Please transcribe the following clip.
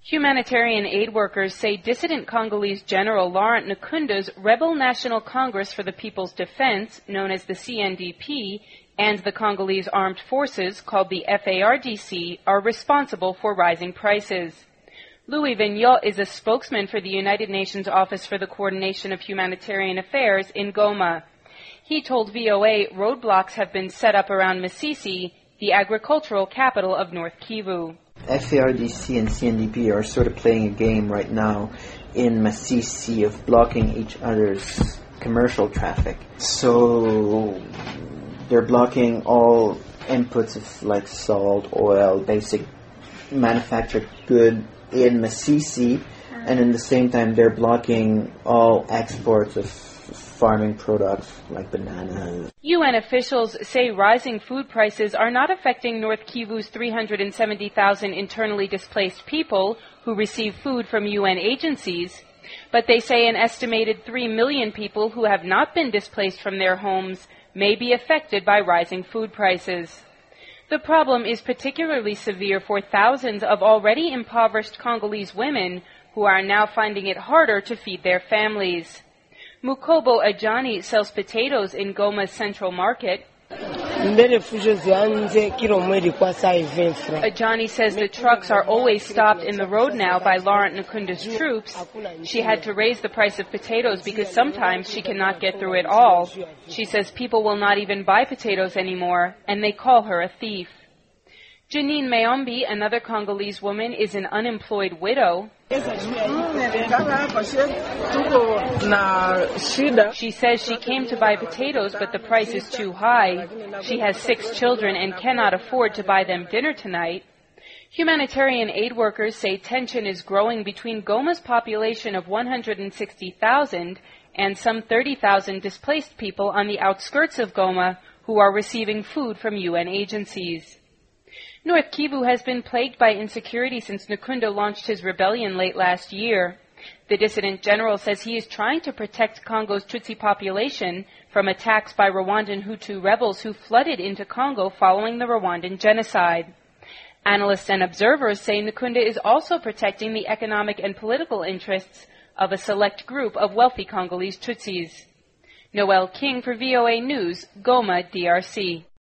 Humanitarian aid workers say dissident Congolese General Laurent Nkunda's Rebel National Congress for the People's Defense, known as the CNDP, and the Congolese Armed Forces, called the FARDC, are responsible for rising prices. Louis Vigneault is a spokesman for the United Nations Office for the Coordination of Humanitarian Affairs in Goma. He told VOA roadblocks have been set up around Masisi, the agricultural capital of North Kivu. FARDC and CNDP are sort of playing a game right now in Masisi of blocking each other's commercial traffic. So they're blocking all inputs of like salt, oil, basic manufactured good in Masisi, and in the same time they're blocking all exports of farming products like bananas. UN officials say rising food prices are not affecting North Kivu's 370,000 internally displaced people who receive food from UN agencies, but they say an estimated 3 million people who have not been displaced from their homes may be affected by rising food prices. The problem is particularly severe for thousands of already impoverished Congolese women who are now finding it harder to feed their families. Mukobo Ajani sells potatoes in Goma's central market. Ajani says the trucks are always stopped in the road now by Laurent Nkunda's troops. She had to raise the price of potatoes because sometimes she cannot get through it all. She says people will not even buy potatoes anymore, and they call her a thief. Janine Mayombi, another Congolese woman, is an unemployed widow. She says she came to buy potatoes, but the price is too high. She has 6 children and cannot afford to buy them dinner tonight. Humanitarian aid workers say tension is growing between Goma's population of 160,000 and some 30,000 displaced people on the outskirts of Goma who are receiving food from UN agencies. North Kivu has been plagued by insecurity since Nkunda launched his rebellion late last year. The dissident general says he is trying to protect Congo's Tutsi population from attacks by Rwandan Hutu rebels who flooded into Congo following the Rwandan genocide. Analysts and observers say Nkunda is also protecting the economic and political interests of a select group of wealthy Congolese Tutsis. Noel King for VOA News, Goma, DRC.